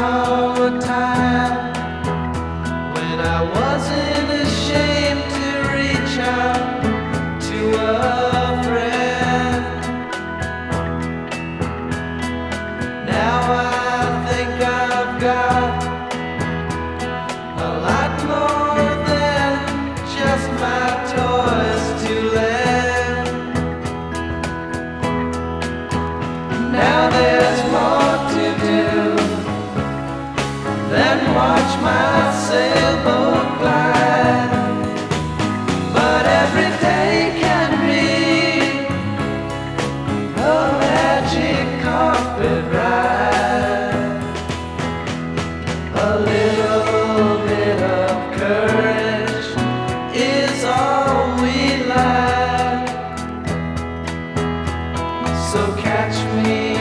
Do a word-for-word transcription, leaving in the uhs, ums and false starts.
recall a time when I wasn't ashamed to reach out to a friend. Now I think I've got a lot more than just my toys to lend. Now there's more to do than watch my sailboat glide, but every day can be a magic carpet ride. A little bit of courage is all we lack, so catch me